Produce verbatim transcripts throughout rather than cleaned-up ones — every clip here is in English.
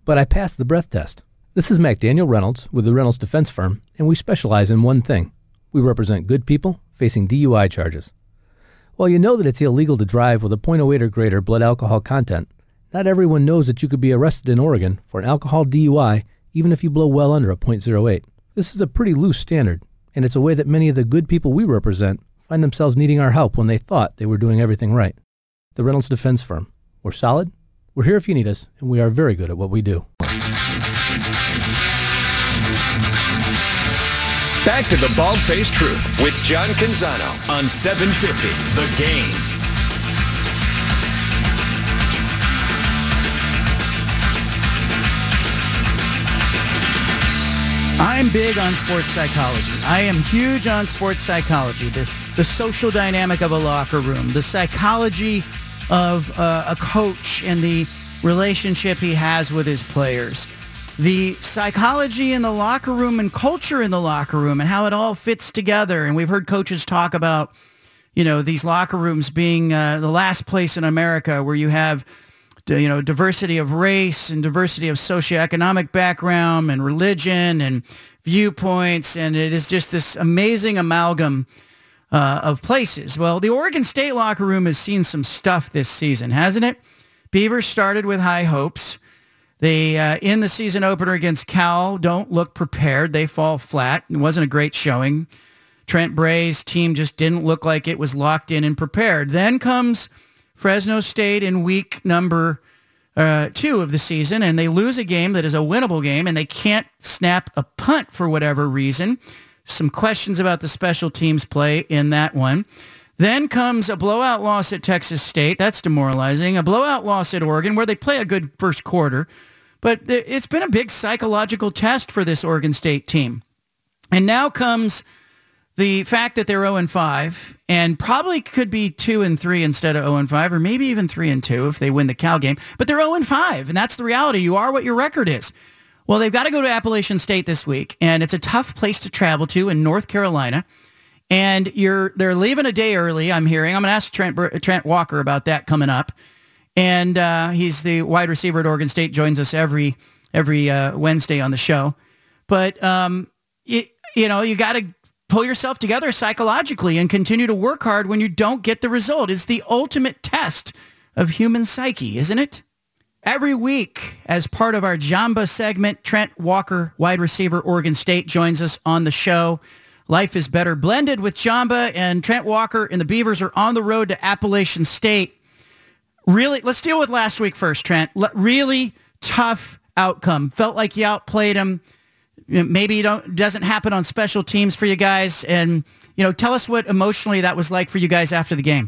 but I passed the breath test. This is McDaniel Reynolds with the Reynolds Defense Firm, and we specialize in one thing. We represent good people facing D U I charges. While you know that it's illegal to drive with a point oh eight or greater blood alcohol content, not everyone knows that you could be arrested in Oregon for an alcohol D U I even if you blow well under a point oh eight. This is a pretty loose standard, and it's a way that many of the good people we represent find themselves needing our help when they thought they were doing everything right. The Reynolds Defense Firm. We're solid, we're here if you need us, and we are very good at what we do. Back to the Bald-Faced Truth with John Canzano on seven fifty The Game. I'm big on sports psychology. I am huge on sports psychology, the, the social dynamic of a locker room, the psychology of uh, a coach and the relationship he has with his players, the psychology in the locker room and culture in the locker room and how it all fits together. And we've heard coaches talk about, you know, these locker rooms being uh, the last place in America where you have you know, diversity of race and diversity of socioeconomic background and religion and viewpoints. And it is just this amazing amalgam uh, of places. Well, the Oregon State locker room has seen some stuff this season, hasn't it? Beavers started with high hopes. They, uh, in the season opener against Cal, don't look prepared. They fall flat. It wasn't a great showing. Trent Bray's team just didn't look like it was locked in and prepared. Then comes Fresno State in week number uh, two of the season, and they lose a game that is a winnable game, and they can't snap a punt for whatever reason. Some questions about the special teams play in that one. Then comes a blowout loss at Texas State. That's demoralizing. A blowout loss at Oregon, where they play a good first quarter. But it's been a big psychological test for this Oregon State team. And now comes the fact that they're oh and five and probably could be two and three instead of oh and five, or maybe even three and two if they win the Cal game. But they're oh and five, and that's the reality. You are what your record is. Well, they've got to go to Appalachian State this week, and it's a tough place to travel to in North Carolina. And you're they're leaving a day early, I'm hearing. I'm going to ask Trent, Trent Walker about that coming up. And uh, he's the wide receiver at Oregon State, joins us every every uh, Wednesday on the show. But, um, it, you know, you got to pull yourself together psychologically and continue to work hard when you don't get the result. It's the ultimate test of human psyche, isn't it? Every week, as part of our Jamba segment, Trent Walker, wide receiver, Oregon State, joins us on the show. Life is better blended with Jamba, and Trent Walker and the Beavers are on the road to Appalachian State. Really, let's deal with last week first, Trent. Le- really tough outcome. Felt like you outplayed them. Maybe it don't doesn't happen on special teams for you guys. And, you know, tell us what emotionally that was like for you guys after the game.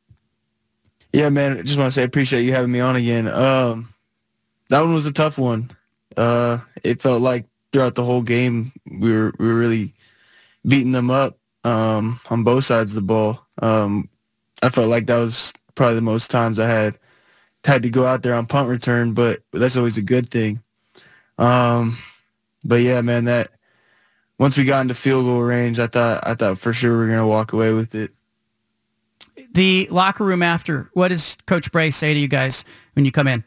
Yeah, man, I just want to say I appreciate you having me on again. Um, that one was a tough one. Uh, it felt like throughout the whole game we were we were really beating them up um, on both sides of the ball. Um, I felt like that was probably the most times I had had to go out there on punt return, but that's always a good thing. Um, but yeah, man, that once we got into field goal range, I thought I thought for sure we were gonna walk away with it. The locker room after, what does Coach Bray say to you guys when you come in?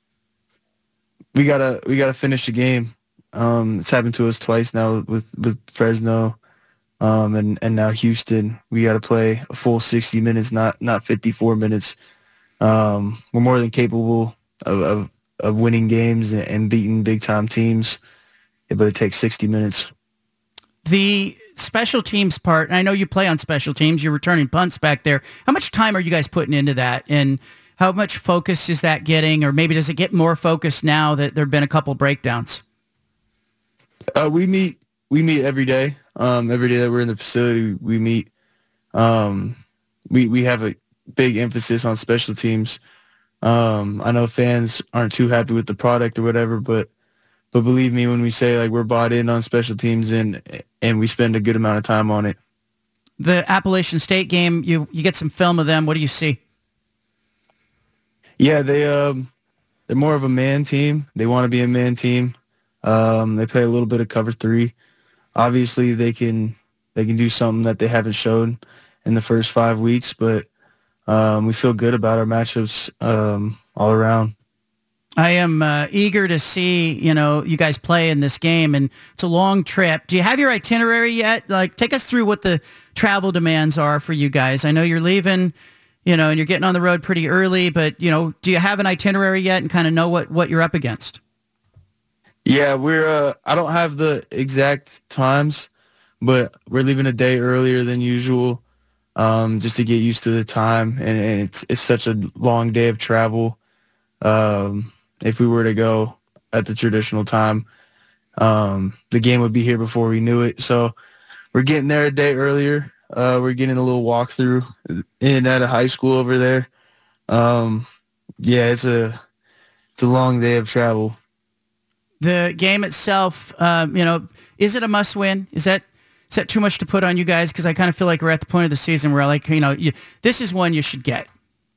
We gotta we gotta finish the game. Um, it's happened to us twice now with with Fresno, um, and and now Houston. We gotta play a full sixty minutes, not not fifty-four minutes. Um, we're more than capable of of, of winning games and, and beating big time teams, but it takes sixty minutes. The special teams part, and I know you play on special teams, you're returning punts back there. How much time are you guys putting into that? And how much focus is that getting? Or maybe does it get more focus now that there have been a couple breakdowns? Uh, we meet we meet every day. Um, every day that we're in the facility, we meet. Um, we, we have a big emphasis on special teams. Um, I know fans aren't too happy with the product or whatever, but But believe me when we say like we're bought in on special teams and and we spend a good amount of time on it. The Appalachian State game, you you get some film of them. What do you see? Yeah, they um they're more of a man team. They want to be a man team. Um, they play a little bit of cover three. Obviously, they can they can do something that they haven't shown in the first five weeks, but um, we feel good about our matchups um, all around. I am uh, eager to see, you know, you guys play in this game, and it's a long trip. Do you have your itinerary yet? Like, take us through what the travel demands are for you guys. I know you're leaving, you know, and you're getting on the road pretty early, but, you know, do you have an itinerary yet and kind of know what, what you're up against? Yeah, we're, uh, I don't have the exact times, but we're leaving a day earlier than usual, um, just to get used to the time. And, and it's, it's such a long day of travel. Um, if we were to go at the traditional time, um, the game would be here before we knew it. So we're getting there a day earlier. Uh, we're getting a little walkthrough in at a high school over there. Um, yeah, it's a it's a long day of travel. The game itself, um, you know, is it a must-win? Is that is that too much to put on you guys? Because I kind of feel like we're at the point of the season where, like, you know, you, this is one you should get.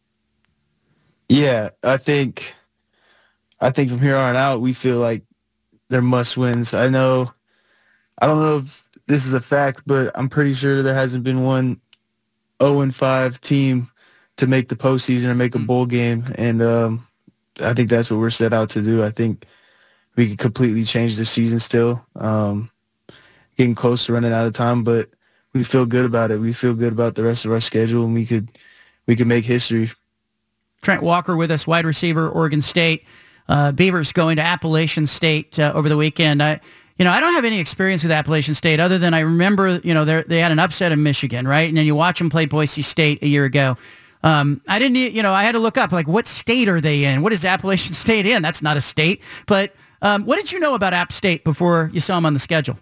Yeah, I think I think from here on out, we feel like they're must-wins. I know, I don't know if this is a fact, but I'm pretty sure there hasn't been one oh and five team to make the postseason or make a bowl game, and um, I think that's what we're set out to do. I think we could completely change the season still, um, getting close to running out of time, but we feel good about it. We feel good about the rest of our schedule, and we could we could make history. Trent Walker with us, wide receiver, Oregon State. Uh, Beavers going to Appalachian State uh, over the weekend. I, you know, I don't have any experience with Appalachian State other than I remember, you know, they had an upset in Michigan, right? And then you watch them play Boise State a year ago. Um, I didn't, you know, I had to look up, like, what state are they in? What is Appalachian State in? That's not a state. But um, what did you know about App State before you saw them on the schedule?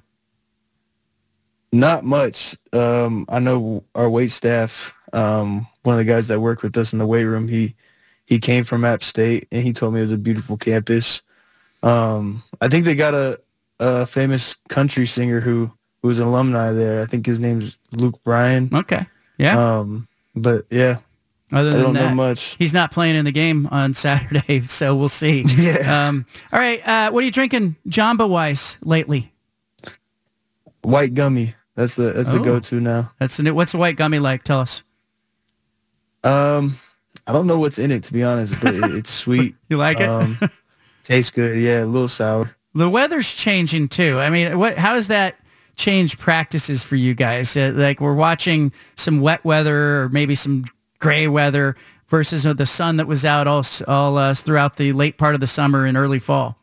Not much. Um, I know our weight staff, um, one of the guys that worked with us in the weight room, he he came from App State, and he told me it was a beautiful campus. Um, I think they got a, a famous country singer who, who was an alumni there. I think his name's Luke Bryan. Okay. Yeah. Um, but, yeah. Other than I don't that, know much. He's not playing in the game on Saturday, so we'll see. Yeah. Um, all right. Uh, what are you drinking Jamba-wise lately? White gummy. That's the that's Oh. the go-to now. That's the new, what's the white gummy like? Tell us. Um, I don't know what's in it, to be honest, but it, it's sweet. You like it? Um, tastes good. Yeah, a little sour. The weather's changing too. I mean, what? How has that changed practices for you guys? Uh, like, we're watching some wet weather or maybe some gray weather versus uh, the sun that was out all all uh, throughout the late part of the summer and early fall.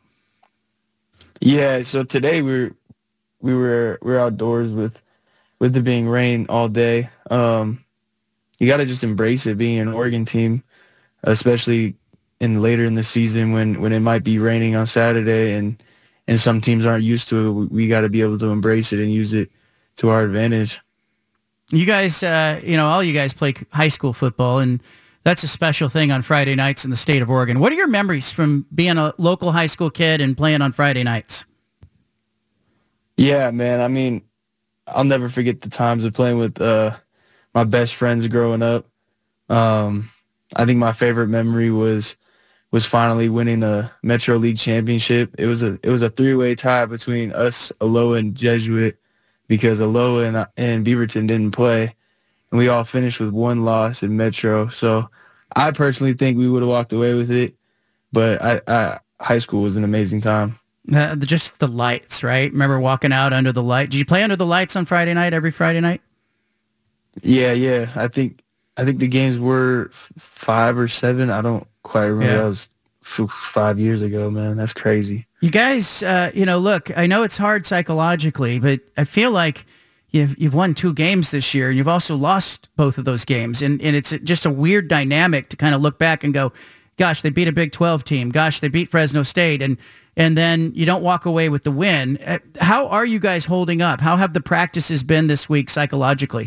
Yeah, so today we were we were we were outdoors with with it being rain all day. Um, you got to just embrace it being an Oregon team, especially in later in the season when, when it might be raining on Saturday and and some teams aren't used to it. We, we got to be able to embrace it and use it to our advantage. You guys, uh, you know, all you guys play high school football, and that's a special thing on Friday nights in the state of Oregon. What are your memories from being a local high school kid and playing on Friday nights? Yeah, man. I mean, I'll never forget the times of playing with uh, my best friends growing up. Um, I think my favorite memory was was finally winning the Metro League championship. It was a it was a three-way tie between us, Aloha, and Jesuit, because Aloha and, and Beaverton didn't play, and we all finished with one loss in Metro. So I personally think we would have walked away with it, but I, I, high school was an amazing time. Uh, the, just the lights, right? Remember walking out under the light? Did you play under the lights on Friday night, every Friday night? Yeah, yeah. I think I think the games were f- five or seven. I don't quite remember. Yeah. That was f- five years ago, man. That's crazy. You guys, uh, you know, look, I know it's hard psychologically, but I feel like you've you've won two games this year, and you've also lost both of those games, and and it's just a weird dynamic to kind of look back and go, gosh, they beat a Big twelve team. Gosh, they beat Fresno State, and and then you don't walk away with the win. Uh, How are you guys holding up? How have the practices been this week psychologically?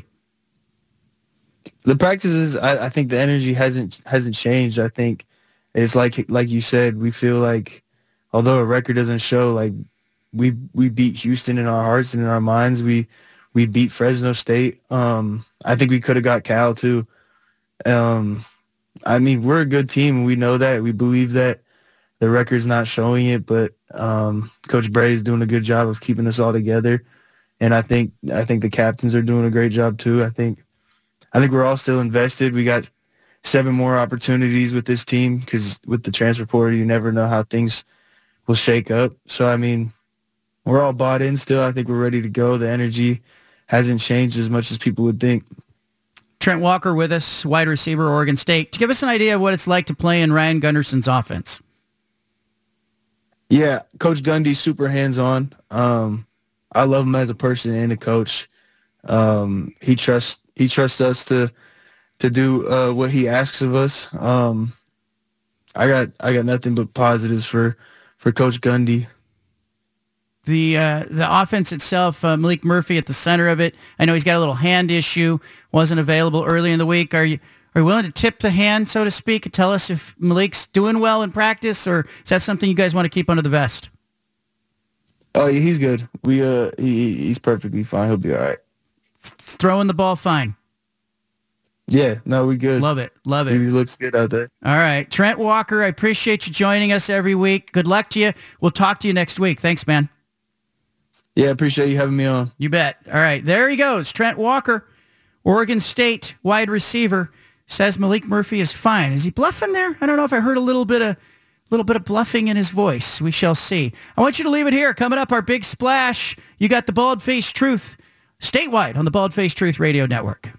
The practices, I, I think the energy hasn't hasn't changed. I think it's like like you said, we feel like although a record doesn't show, like we we beat Houston in our hearts and in our minds. We we beat Fresno State. Um, I think we could have got Cal too. Um, I mean, we're a good team. We know that. We believe that. The record's not showing it, but um, Coach Bray is doing a good job of keeping us all together, and I think I think the captains are doing a great job too. I think I think we're all still invested. We got seven more opportunities with this team because with the transfer portal, you never know how things will shake up. So, I mean, we're all bought in still. I think we're ready to go. The energy hasn't changed as much as people would think. Trent Walker with us, wide receiver, Oregon State. To give us an idea of what it's like to play in Ryan Gunderson's offense. Yeah, Coach Gundy's super hands-on. Um, I love him as a person and a coach. Um, he trusts he trusts us to to do uh, what he asks of us. Um, I got I got nothing but positives for, for Coach Gundy. The uh, the offense itself, uh, Malik Murphy at the center of it. I know he's got a little hand issue, wasn't available early in the week. Are you are you willing to tip the hand, so to speak, and tell us if Malik's doing well in practice, or is that something you guys want to keep under the vest? Oh, yeah, he's good. We uh, he he's perfectly fine. He'll be all right. Throwing the ball fine. Yeah, no, we good. Love it, love it. He looks good out there. All right, Trent Walker, I appreciate you joining us every week. Good luck to you. We'll talk to you next week. Thanks, man. Yeah, appreciate you having me on. You bet. All right, there he goes. Trent Walker, Oregon State wide receiver, says Malik Murphy is fine. Is he bluffing there? I don't know if I heard a little bit of little bit of bluffing in his voice. We shall see. I want you to leave it here. Coming up, our big splash. You got the Bald Faced Truth statewide on the Bald Faced Truth Radio Network.